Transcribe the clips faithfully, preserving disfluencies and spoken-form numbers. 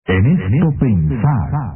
En esto pensar.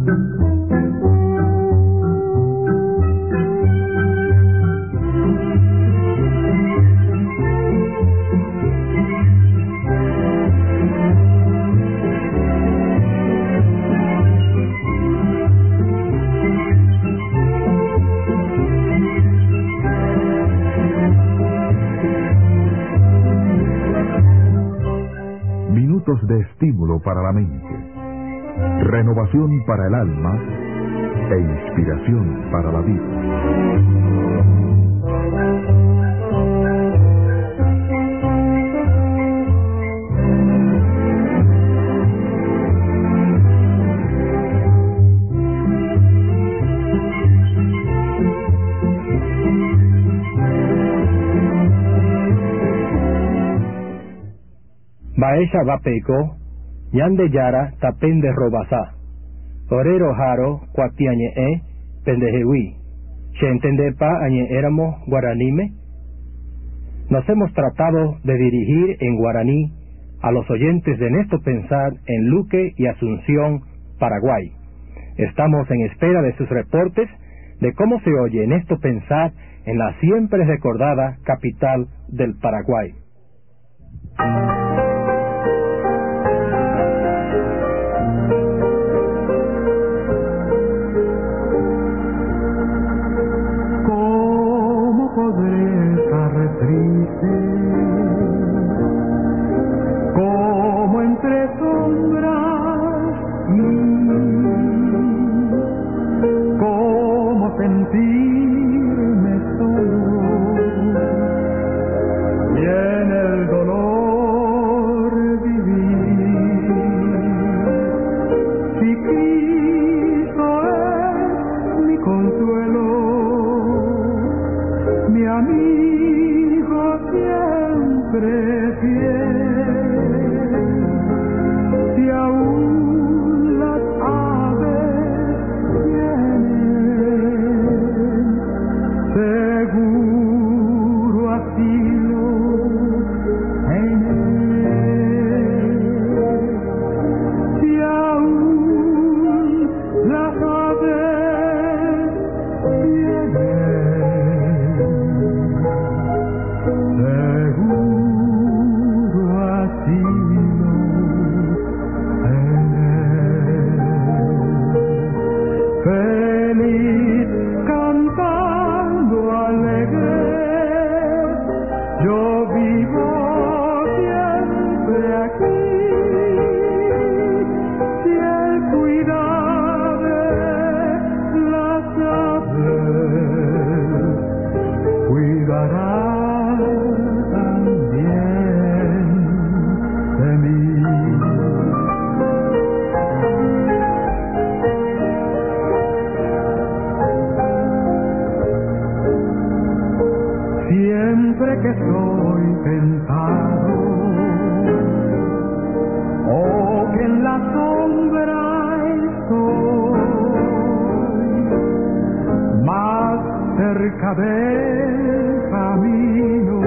Minutos de estímulo para la mente, renovación para el alma e inspiración para la vida. Baesha Bapeco, Yande Yara, Tapende Robasa, Orero Jaro, Cuatiañe E, Pendejewi, Shentendepa, Añe Éramos, Guaranime. Nos hemos tratado de dirigir en guaraní a los oyentes de Nesto Pensar en Luque y Asunción, Paraguay. Estamos en espera de sus reportes de cómo se oye Nesto Pensar en la siempre recordada capital del Paraguay. Como entre sombras y como sentirme solo y en el dolor vivir. Si Cristo es mi consuelo, mi amigo siempre fiel, si aún las aves vienen, seguro asilo en él, si aún las aves vienen, seguro asilo en él. Feliz cantando alegre, yo vivo siempre aquí. Si él cuida de las aves, cuidará también de mí. Siempre que estoy tentado o que en la sombra estoy, más cerca del camino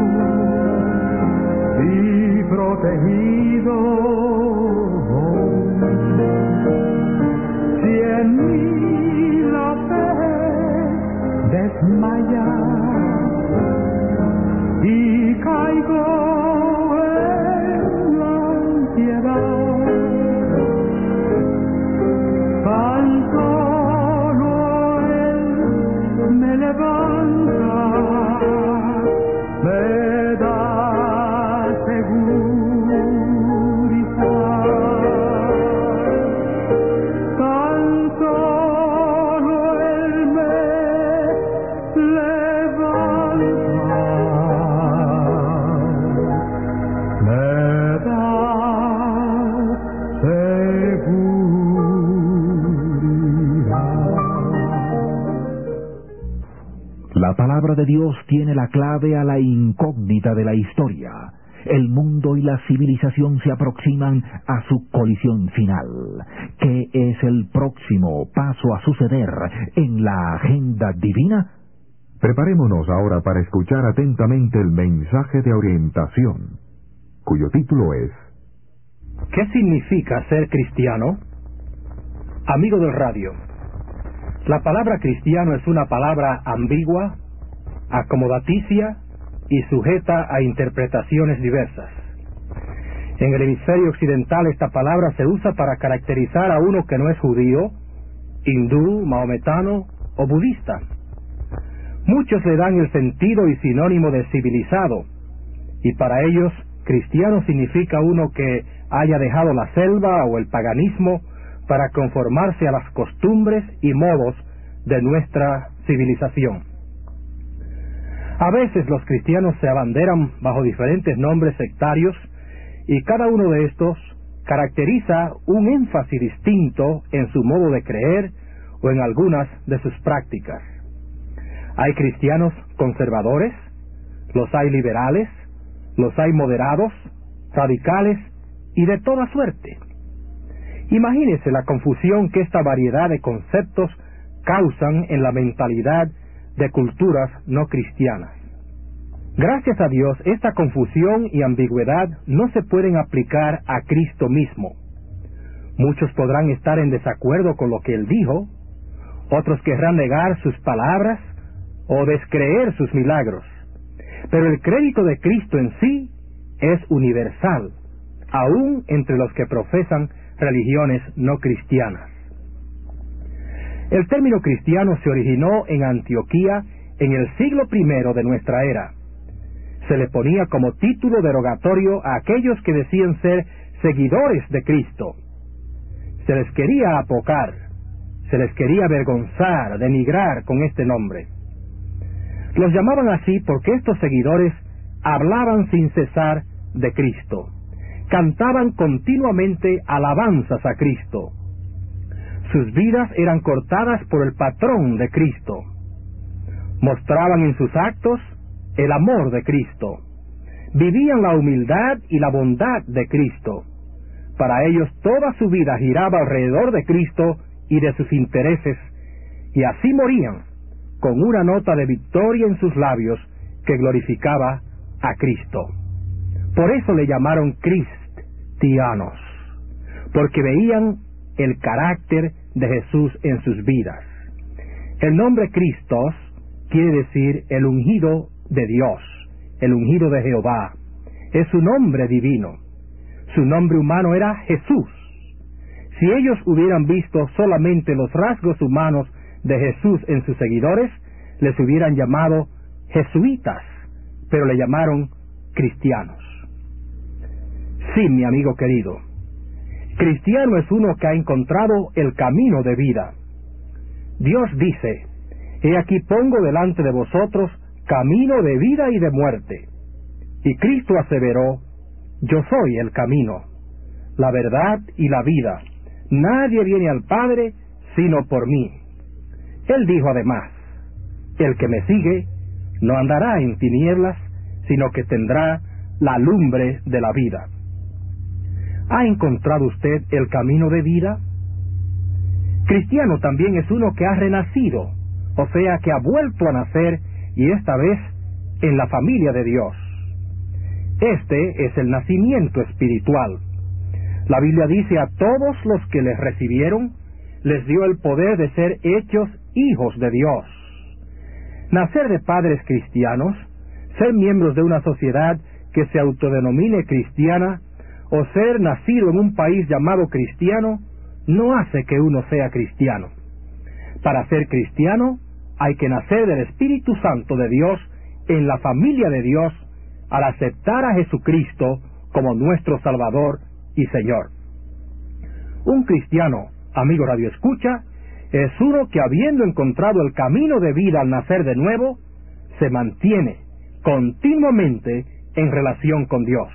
y protegido, si en mí la fe desmaya y caigo en la ansiedad, tan solo él me levanta, me da seguridad, tan solo él me levanta, me da seguridad. La palabra de Dios tiene la clave a la incógnita de la historia. El mundo y la civilización se aproximan a su colisión final. ¿Qué es el próximo paso a suceder en la agenda divina? Preparémonos ahora para escuchar atentamente el mensaje de orientación, cuyo título es ¿Qué significa ser cristiano? Amigo del radio, la palabra cristiano es una palabra ambigua, acomodaticia y sujeta a interpretaciones diversas. En el hemisferio occidental esta palabra se usa para caracterizar a uno que no es judío, hindú, maometano o budista. Muchos le dan el sentido y sinónimo de civilizado, y para ellos cristiano significa uno que haya dejado la selva o el paganismo para conformarse a las costumbres y modos de nuestra civilización. A veces los cristianos se abanderan bajo diferentes nombres sectarios y cada uno de estos caracteriza un énfasis distinto en su modo de creer o en algunas de sus prácticas. Hay cristianos conservadores, los hay liberales, los hay moderados, radicales y de toda suerte. Imagínese la confusión que esta variedad de conceptos causan en la mentalidad de culturas no cristianas. Gracias a Dios, esta confusión y ambigüedad no se pueden aplicar a Cristo mismo. Muchos podrán estar en desacuerdo con lo que Él dijo, otros querrán negar sus palabras o descreer sus milagros. Pero el crédito de Cristo en sí es universal, aún entre los que profesan religiones no cristianas. El término cristiano se originó en Antioquía en el siglo primero de nuestra era. Se le ponía como título derogatorio a aquellos que decían ser seguidores de Cristo. Se les quería apocar, se les quería avergonzar, denigrar con este nombre. Los llamaban así porque estos seguidores hablaban sin cesar de Cristo, cantaban continuamente alabanzas a Cristo. Sus vidas eran cortadas por el patrón de Cristo. Mostraban en sus actos el amor de Cristo. Vivían la humildad y la bondad de Cristo. Para ellos toda su vida giraba alrededor de Cristo y de sus intereses, y así morían, con una nota de victoria en sus labios que glorificaba a Cristo. Por eso le llamaron cristianos, porque veían el carácter de Jesús en sus vidas. El nombre Cristos quiere decir el ungido de Dios, el ungido de Jehová. Es su nombre divino. Su nombre humano era Jesús. Si ellos hubieran visto solamente los rasgos humanos de Jesús en sus seguidores, les hubieran llamado jesuitas, pero le llamaron cristianos. Sí, mi amigo querido, cristiano es uno que ha encontrado el camino de vida. Dios dice: he aquí pongo delante de vosotros camino de vida y de muerte. Y Cristo aseveró: yo soy el camino, la verdad y la vida. Nadie viene al Padre sino por mí. Él dijo además: el que me sigue no andará en tinieblas, sino que tendrá la lumbre de la vida. ¿Ha encontrado usted el camino de vida? Cristiano también es uno que ha renacido, o sea, que ha vuelto a nacer, y esta vez en la familia de Dios. Este es el nacimiento espiritual. La Biblia dice: a todos los que les recibieron, les dio el poder de ser hechos hijos de Dios. Nacer de padres cristianos, ser miembros de una sociedad que se autodenomine cristiana, o ser nacido en un país llamado cristiano, no hace que uno sea cristiano. Para ser cristiano, hay que nacer del Espíritu Santo de Dios en la familia de Dios, al aceptar a Jesucristo como nuestro Salvador y Señor. Un cristiano, amigo Radio Escucha, es uno que, habiendo encontrado el camino de vida al nacer de nuevo, se mantiene continuamente en relación con Dios.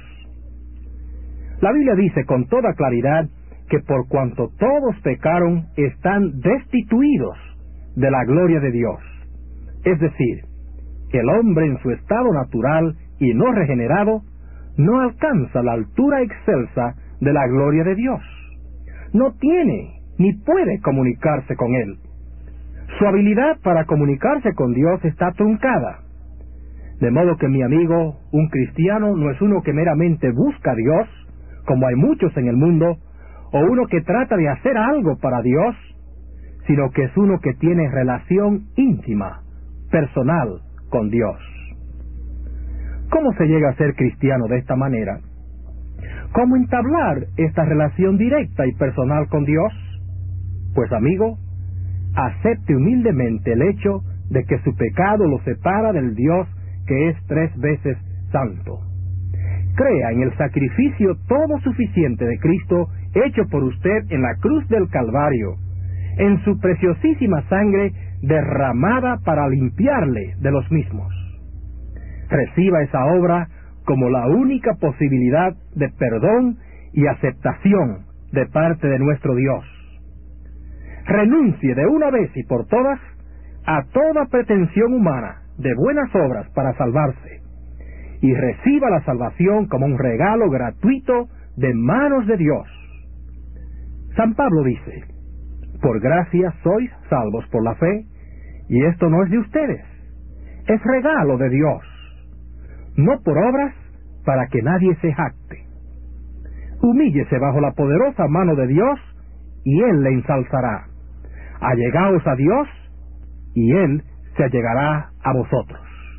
La Biblia dice con toda claridad que por cuanto todos pecaron, están destituidos de la gloria de Dios. Es decir, el hombre en su estado natural y no regenerado no alcanza la altura excelsa de la gloria de Dios. No tiene ni puede comunicarse con Él. Su habilidad para comunicarse con Dios está truncada. De modo que, mi amigo, un cristiano no es uno que meramente busca a Dios, como hay muchos en el mundo, o uno que trata de hacer algo para Dios, sino que es uno que tiene relación íntima, personal con Dios. ¿Cómo se llega a ser cristiano de esta manera? ¿Cómo entablar esta relación directa y personal con Dios? Pues amigo, acepte humildemente el hecho de que su pecado lo separa del Dios que es tres veces santo. Crea en el sacrificio todo suficiente de Cristo hecho por usted en la cruz del Calvario, en su preciosísima sangre derramada para limpiarle de los mismos. Reciba esa obra como la única posibilidad de perdón y aceptación de parte de nuestro Dios. Renuncie de una vez y por todas a toda pretensión humana de buenas obras para salvarse, y reciba la salvación como un regalo gratuito de manos de Dios. San Pablo dice: por gracia sois salvos por la fe, y esto no es de ustedes, es regalo de Dios, no por obras para que nadie se jacte. Humíllese bajo la poderosa mano de Dios, y Él le ensalzará. Allegaos a Dios, y Él se allegará a vosotros.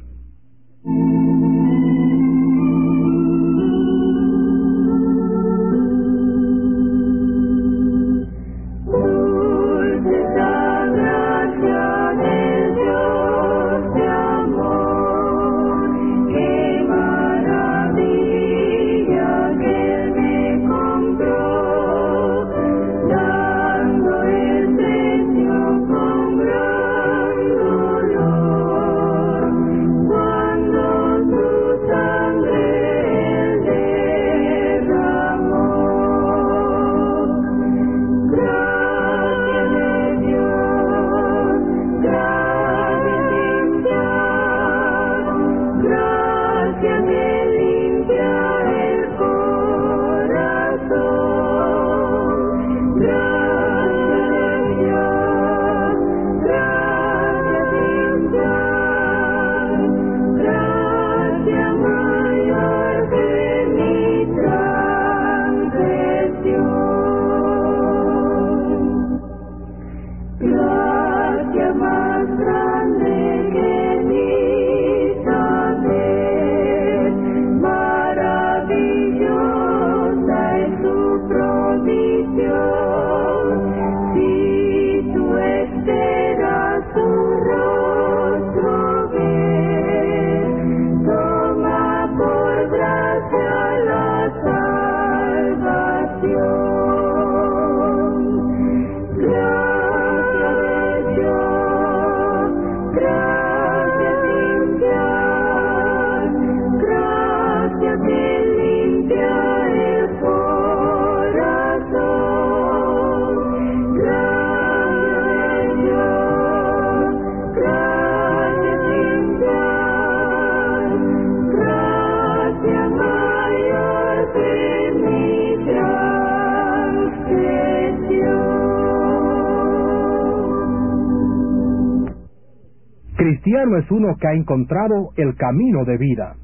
Cristiano es uno que ha encontrado el camino de vida.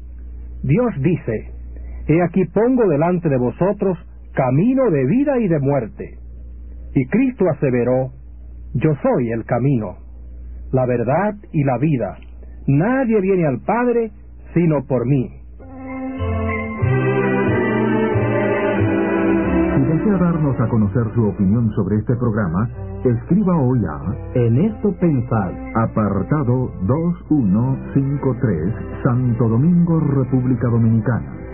Dios dice: he aquí pongo delante de vosotros camino de vida y de muerte. Y Cristo aseveró: yo soy el camino, la verdad y la vida. Nadie viene al Padre sino por mí. Si desea darnos a conocer su opinión sobre este programa, escriba hoy a En esto pensad, apartado dos mil ciento cincuenta y tres, Santo Domingo, República Dominicana.